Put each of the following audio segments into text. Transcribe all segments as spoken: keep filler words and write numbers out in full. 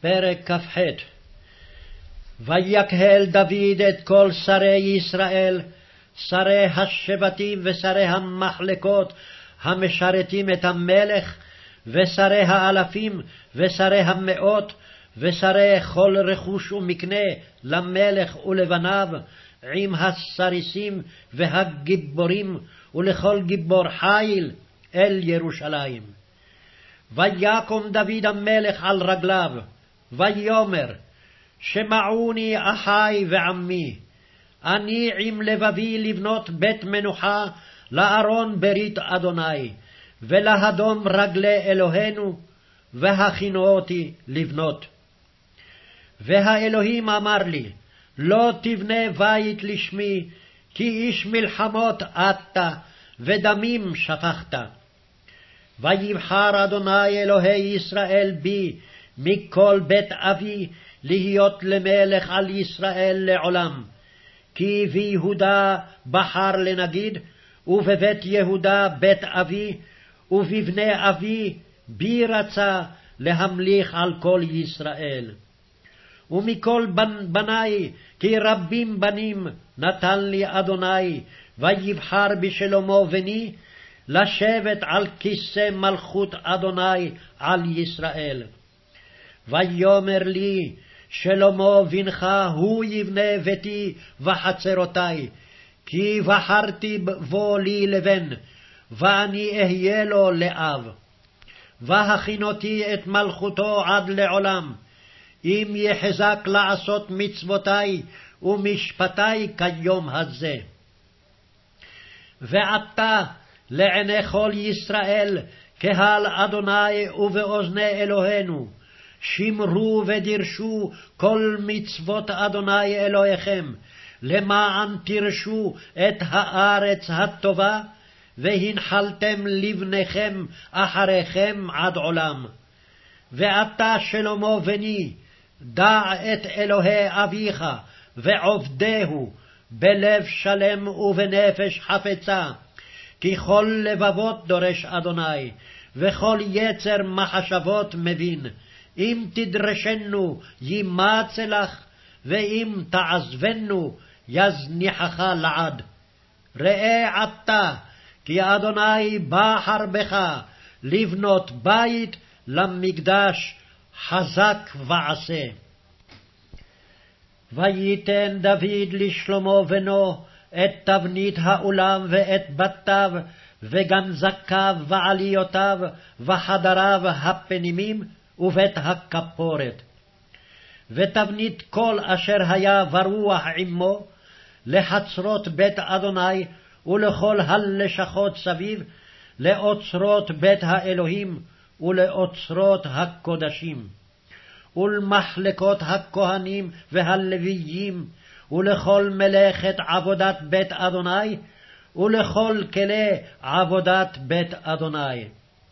פרק כ"ח. ויקהל דוד את כל שרי ישראל, שרי השבטים ושרי המחלקות המשרתים את המלך, ושרי האלפים ושרי המאות, ושרי כל רכוש ומקנה למלך ולבניו, עם הסריסים והגיבורים ולכל גיבור חיל אל ירושלים. ויקום דוד המלך על רגליו, ויאמר, שמעוני אחי ועמי, אני עם לבבי לבנות בית מנוחה לארון ברית אדוני, ולהדום רגלי אלוהינו, והכינו אותי לבנות. והאלוהים אמר לי, לא תבנה בית לשמי, כי איש מלחמות אתה, ודמים שפכת. ויבחר אדוני אלוהי ישראל בי, מכל בית אבי, להיות למלך על ישראל לעולם. כי ביהודה בחר לנגיד, ובבית יהודה בית אבי, ובבני אבי בי רצה להמליך על כל ישראל. ומכל בני, כי רבים בנים, נתן לי אדוני, ויבחר בשלמה בני, לשבת על כיסא מלכות אדוני על ישראל. ויאמר לי, שלמה בנך הוא יבנה ביתי וחצרותי, כי בחרתי בו לי לבן, ואני אהיה לו לאב. והכינותי את מלכותו עד לעולם, אם יחזק לעשות מצוותי ומשפטי כיום הזה. ועתה לעיני כל ישראל, קהל אדוני ובאוזני אלוהינו, שמרו ודרשו כל מצוות אדוני אלוהיכם, למען תרשו את הארץ הטובה, והנחלתם לבניכם אחריכם עד עולם. ואתה שלמה בני, דע את אלוהי אביך ועובדהו, בלב שלם ובנפש חפצה, כי כל לבבות דורש אדוני, וכל יצר מחשבות מבין. אם תדרשנו יימצא לך, ואם תעזבנו יזניחך לעד. ראה עתה, כי אדוני בחר בך לבנות בית למקדש חזק ועשה. וייתן דוד לשלמה בנו את תבנית האולם ואת בתיו וגם זקיו ועליותיו וחדריו הפנימיים ובית הכפורת. ותבנית כל אשר היה ברוח עמו לחצרות בית אדוני ולכל הלשכות סביב, לאוצרות בית האלוהים ולאוצרות הקודשים, ולמחלקות הכהנים והלוויים, ולכל מלאכת עבודת בית אדוני, ולכל כלי עבודת בית אדוני.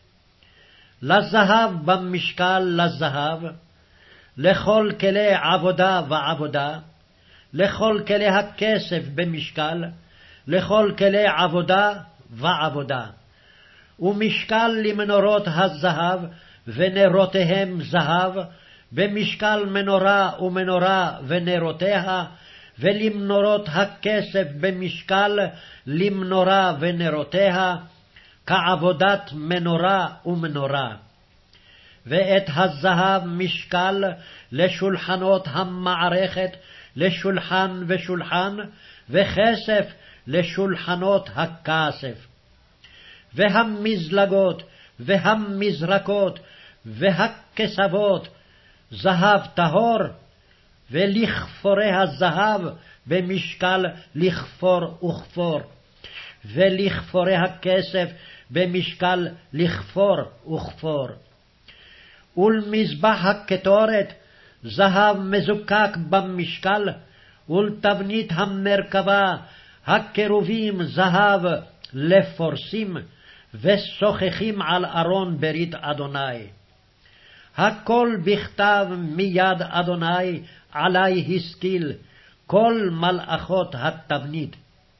לזהב במשקל לזהב, לכל כלי עבודה ועבודה, לכל כלי הכסף במשקל, לכל כלי עבודה ועבודה. ומשקל למנורות הזהב ונרותיהם זהב, במשקל מנורה ומנורה ונרותיה, ולמנורות הכסף במשקל למנורה ונרותיה, כעבודת מנורה ומנורה. ואת הזהב משקל לשולחנות המערכת, לשולחן ושולחן, וכסף לשולחנות הכסף. והמזלגות והמזרקות והכסבות זהב טהור, ולכפורי הזהב במשקל לכפור וכפור, ולכפורי הכסף במשקל לכפור וכפור. ולמזבח הקטורת זהב מזוקק במשקל, ולתבנית המרכבה הקרובים זהב לפורסים, ושוחחים על ארון ברית אדוני. הכל בכתב מיד אדוני עלי השכיל, כל מלאכות התבנית.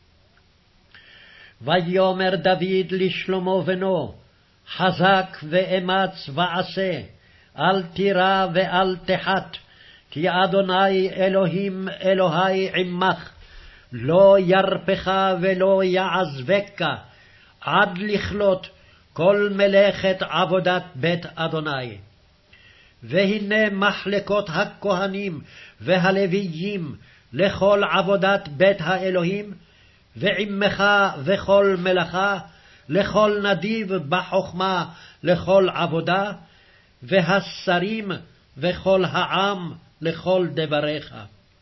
ויאמר דוד לשלמה בנו, חזק ואמץ ועשה, אל תירא ואל תחת, כי אדוני אלוהים אלוהי עמך, לא ירפך ולא יעזבך, עד לכלות כל מלאכת עבודת בית אדוני. והנה מחלקות הכהנים והלוויים לכל עבודת בית האלוהים, ועמך וכל מלאכה, לכל נדיב בחוכמה לכל עבודה, והשרים וכל העם לכל דבריך.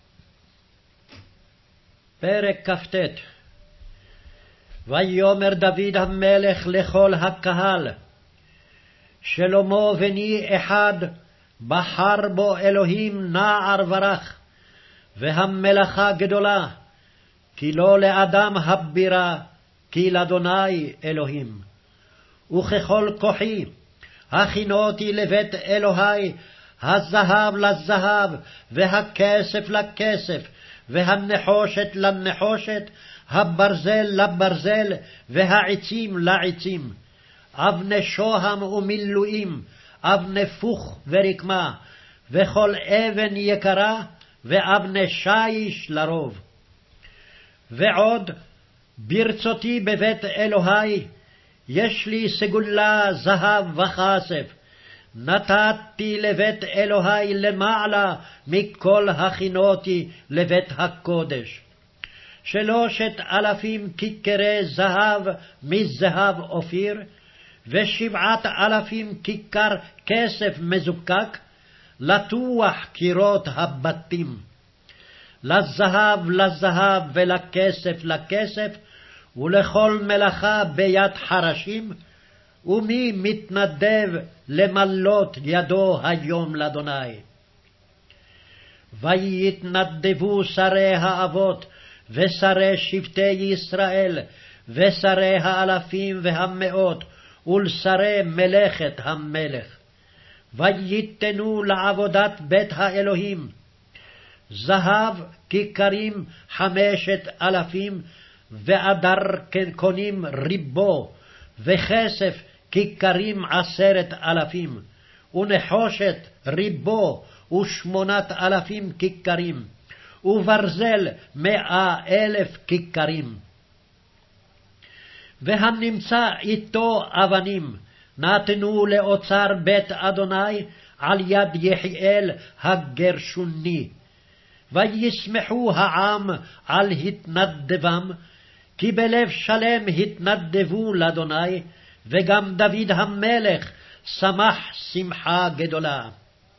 פרק כ"ט. ויאמר דוד המלך לכל הקהל, שלמה בני אחד, בחר בו אלוהים נער ורך, והמלאכה גדולה, כי לא לאדם הבירה, כי לאדוני אלוהים. וככל כוחי, הכינותי לבית אלוהי, הזהב לזהב, והכסף לכסף, והנחושת לנחושת, הברזל לברזל, והעצים לעצים, אבני שוהם ומילואים, אבני פוך ורקמה, וכל אבן יקרה, ואבני שיש לרוב. ועוד, ברצותי בבית אלוהי, יש לי סגולה זהב וכסף, נתתי לבית אלוהי למעלה מכל הכינותי לבית הקודש. שלושת אלפים כיכרי זהב מזהב אופיר, ושבעת אלפים כיכר כסף מזוקק, לטוח קירות הבתים. לזהב לזהב ולכסף לכסף, ולכל מלאכה ביד חרשים, ומי מתנדב למלות ידו היום לאדוני. ויתנדבו שרי האבות, ושרי שבטי ישראל, ושרי האלפים והמאות, ולשרי מלאכת המלך. ויתנו לעבודת בית האלוהים, זהב כיכרים חמשת אלפים, ואדר קונים ריבו, וכסף כיכרים עשרת אלפים, ונחושת ריבו ושמונת אלפים כיכרים, וברזל מאה אלף כיכרים. והנמצא איתו אבנים, נתנו לאוצר בית אדוני על יד יחיאל הגרשוני. וישמחו העם על התנדבם, כי בלב שלם התנדבו לאדוני, וגם דוד המלך שמח שמחה גדולה.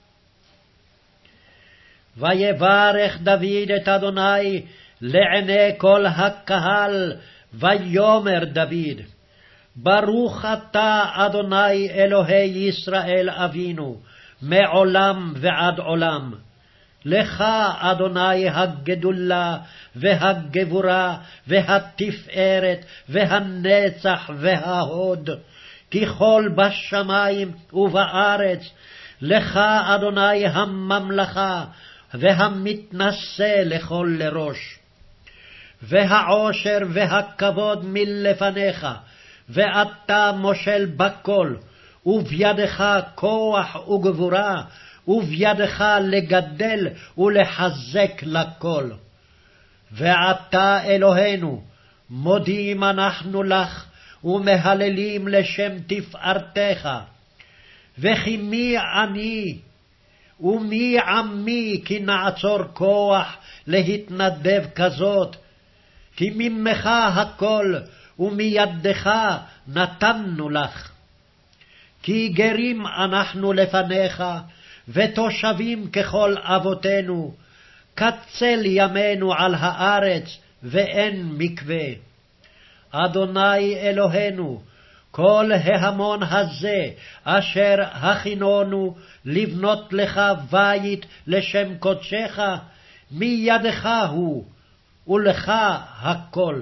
ויברך דוד את אדוני לעיני כל הקהל, ויאמר דוד, ברוך אתה אדוני אלוהי ישראל אבינו, מעולם ועד עולם. לך אדוני הגדולה והגבורה והתפארת והנצח וההוד, כי כל בשמיים ובארץ. לך אדוני הממלכה והמתנשא לכל לראש. והעושר והכבוד מלפניך, ואתה מושל בכל, ובידך כוח וגבורה, ובידך לגדל ולחזק לכל. ועתה אלוהינו, מודים אנחנו לך, ומהללים לשם תפארתך. וכי מי אני, ומי עמי, כי נעצור כוח להתנדב כזאת? כי ממך הכל, ומידך נתנו לך. כי גרים אנחנו לפניך, ותושבים ככל אבותינו, קצל ימינו על הארץ, ואין מקווה. אדוני אלוהינו, כל ההמון הזה, אשר הכינונו לבנות לך בית לשם קודשך, מידך הוא, ולך הכל.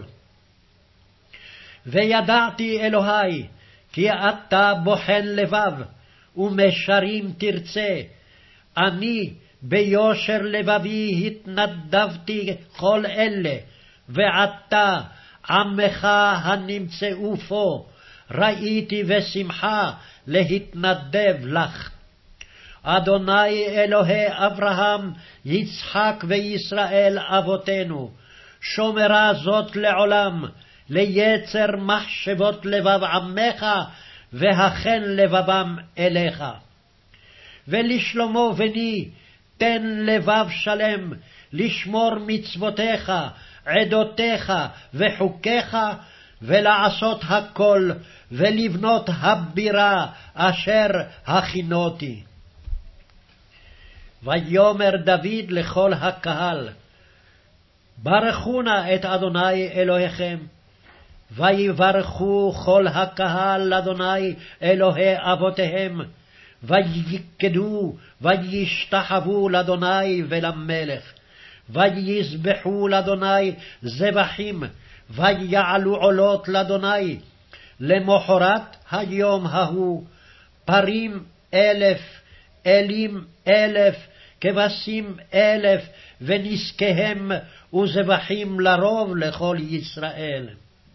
וידעתי אלוהי, כי אתה בוחן לבב, ומשרים תרצה. אני ביושר לבבי התנדבתי כל אלה, ועתה עמך הנמצאו פה, ראיתי ושמחה להתנדב לך. אדוני אלוהי אברהם, יצחק וישראל אבותינו, שומרה זאת לעולם, ליצר מחשבות לבב עמך, והכן לבבם אליך. ולשלמה בני, תן לבב שלם, לשמור מצוותיך, עדותיך וחוקיך, ולעשות הכל, ולבנות הבירה אשר הכינותי. ויאמר דוד לכל הקהל, ברכו נא את אדוני אלוהיכם. ויברכו כל הקהל אדוני אלוהי אבותיהם, ויקדו וישתחוו לאדוני ולמלך, ויזבחו לאדוני זבחים, ויעלו עולות לאדוני. למחרת היום ההוא פרים אלף, אלים אלף, כבשים אלף, ונזקיהם וזבחים לרוב לכל ישראל.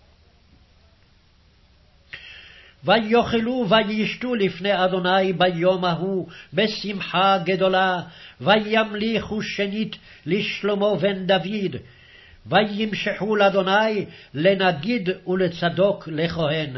ויאכלו וישתו לפני אדוני ביום ההוא בשמחה גדולה, וימליכו שנית לשלמה בן דוד, וימשחו לאדוני לנגיד ולצדוק לכהן.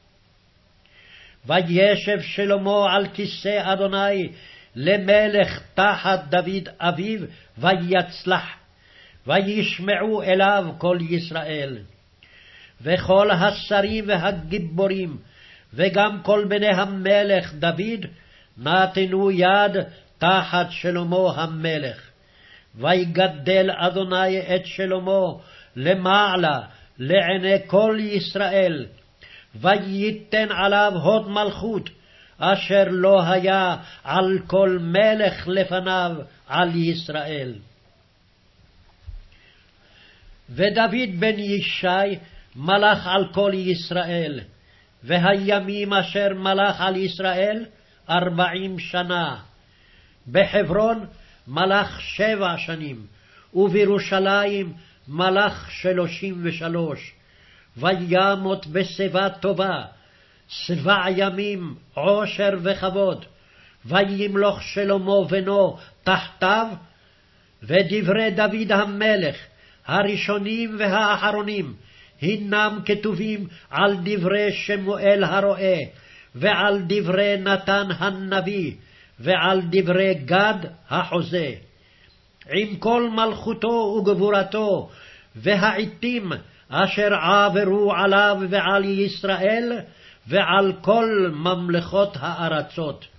וישב שלמה על כיסא אדוני למלך תחת דוד אביו, ויצלח, וישמעו אליו כל ישראל. וכל השרים והגיבורים, וגם כל בני המלך דוד, נתנו יד תחת שלמה המלך. ויגדל אדוני את שלמה למעלה לעיני כל ישראל, וייתן עליו הוד מלכות, אשר לא היה על כל מלך לפניו על ישראל. ודוד בן ישי מלך על כל ישראל, והימים אשר מלך על ישראל ארבעים שנה. בחברון מלך שבע שנים, ובירושלים מלך שלושים ושלוש. וימות בשיבה טובה, שבע ימים עושר וכבוד. וימלוך שלמה בנו תחתיו. ודברי דוד המלך, הראשונים והאחרונים, הינם כתובים על דברי שמואל הרועה, ועל דברי נתן הנביא, ועל דברי גד החוזה, עם כל מלכותו וגבורתו, והעתים אשר עברו עליו ועל ישראל, ועל כל ממלכות הארצות.